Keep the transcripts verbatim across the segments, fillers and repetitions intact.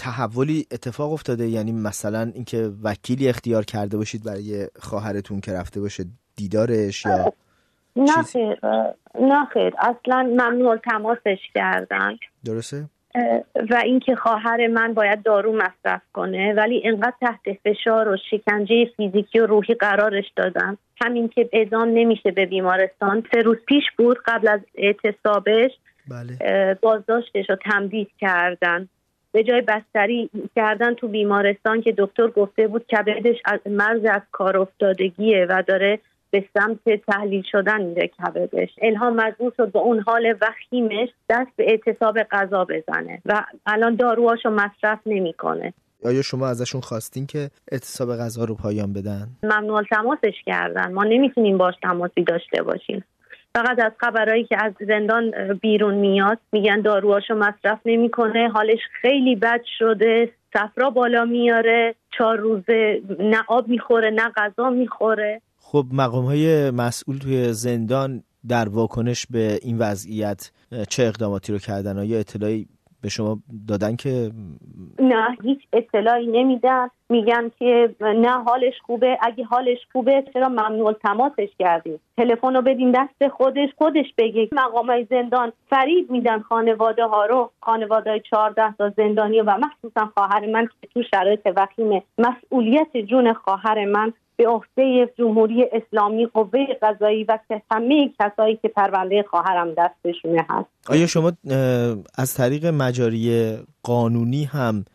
تحولی اتفاق افتاده؟ یعنی مثلا اینکه وکیلی اختیار کرده باشید برای خواهرتون که رفته باشه دیدارش یا نه خیر نه خیر اصلا ممنوع تماسش کردن. درسته؟ و اینکه خواهر من باید دارو مصرف کنه ولی اینقدر تحت فشار و شکنجه فیزیکی و روحی قرارش دادن، همین که اعزام نمیشه به بیمارستان. سه روز پیش بود قبل از اعتصابش. بله. بازداشتش رو تمدید کردن، به جای بستری کردن تو بیمارستان که دکتر گفته بود کبدش از مرز از کار افتادگیه و داره به سمت تحلیل شدن میره کبدش. الهام مجبور شد با اون حال وخیمش دست به اعتصاب غذا بزنه و الان داروهاشو مصرف نمیکنه. آیا شما ازشون خواستین که اعتصاب غذا رو پایان بدن؟ ممنوع تماسش کردن، ما نمیتونیم باش تماسی داشته باشیم. فقط از خبرایی که از زندان بیرون میاد میگن داروهاشو مصرف نمیکنه، حالش خیلی بد شده، صفرا بالا میاره، چهار روزه نه آب میخوره نه غذا میخوره. خب مقام‌های مسئول توی زندان در واکنش به این وضعیت چه اقداماتی رو کردن؟ آیا اطلاعی به شما دادن که؟ نه هیچ اطلاعی نمیدن، میگن که نه حالش خوبه، اگه حالش خوبه چرا ممنوع تماسش کردیم؟ تلفن رو بدین دست خودش خودش بگه. مقامات زندان فریب میدن خانواده ها رو، خانواده های چهارده تا زندانی و مخصوصا خواهر من که تو شرایط وخیم مسئولیت جون خواهر من به عهده جمهوری اسلامی، قوه قضایی و همه کسایی که پرونده خواهرم دستشونه هست. آیا شما از طریق مجاری قانونی هم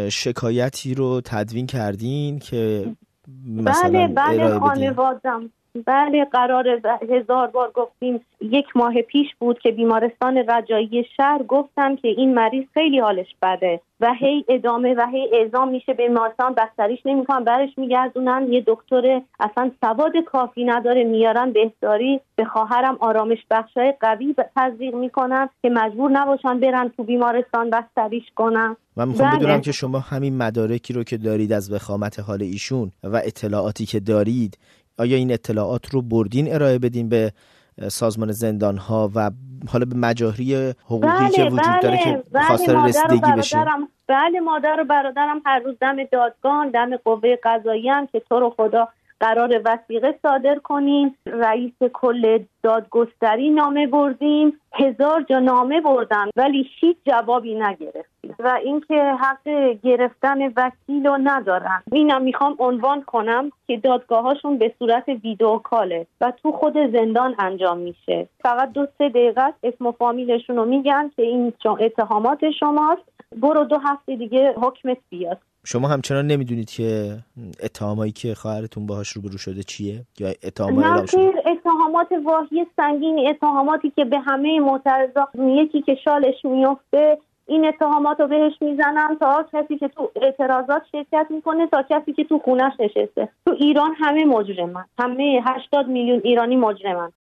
شکایتی رو تدوین کردین که مثلا بله بله خانوادم بله قراره هزار بار گفتیم. یک ماه پیش بود که بیمارستان رجایی شهر گفتن که این مریض خیلی حالش بده و هی ادامه و هی اعزام میشه به بیمارستان، بستریش نمیکنن، برش میگردونن. یه دکتر اصلا سواد کافی نداره میارن بهداری، به خواهرم آرامش بخشای قوی تزریق میکنن که مجبور نباشن برن تو بیمارستان بستریش کنن. من میخوام بدونم که شما همین مدارکی رو که دارید از وخامت حال ایشون و اطلاعاتی که دارید، آیا این اطلاعات رو بردین ارائه بدین به سازمان زندان‌ها و حالا به مجاری حقوقی بله، که وجود بله، داره که بله، خواستار رسیدگی بشه؟ بله مادر و برادرم هر روز دم دادگاه، دم قوه قضاییه هم که تو رو خدا قرار وثیقه صادر کنیم. رئیس کل دادگستری نامه بردیم، هزار جا نامه بردن ولی هیچ جوابی نگرفتیم و اینکه حق گرفتن وکیل رو ندارن. اینم میخوام عنوان کنم که دادگاهاشون به صورت ویدیو کاله و تو خود زندان انجام میشه. فقط دو سه دقیقه اسم و فامیلشون رو میگن که این اتهامات شماست، برو دو هفته دیگه حکمت بیاد. شما همچنان نمیدونید که اتهامایی که خواهرتون باهاش روبرو شده چیه؟ یا اتهامات اعلام شده؟ اتهامات واهی سنگینی، اتهاماتی که به همه معترضا، یکی که شالش میفته این اتهامات رو بهش میزنن، تا کسی که تو اعتراضات شرکت میکنه تا کسی که تو خونش نشسته. تو ایران همه مجرمن، همه هشتاد میلیون ایرانی مجرمن.